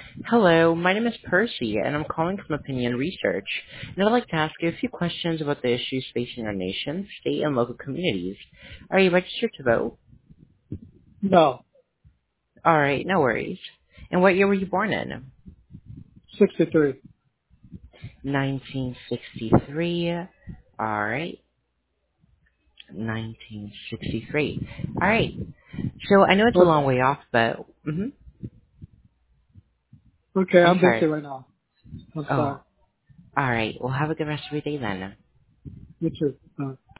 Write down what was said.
Hello, my name is Percy, and I'm calling from Opinion Research, and I'd like to ask you a few questions about the issues facing our nation, state, and local communities. Are you registered to vote? No, All right, no worries. And what year were you born in? 63. 1963. All right, 1963. All right. So I know it's a long Okay. way off, but Okay, I'm I'm busy sorry. right now. I'm sorry. Oh, all right. Well, have a good rest of your day then. You too.